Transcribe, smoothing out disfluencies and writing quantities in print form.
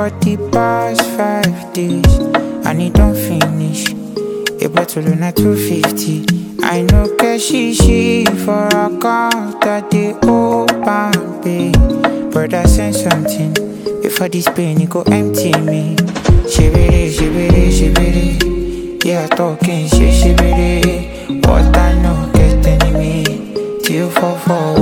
for the past 5 days, and it don't finish. A bottle on a 250. I know get she for a account that they open pay. Brother send something before this pain it go empty me. Shibiri, yeah talking shibiri. What I know get enemy till fall.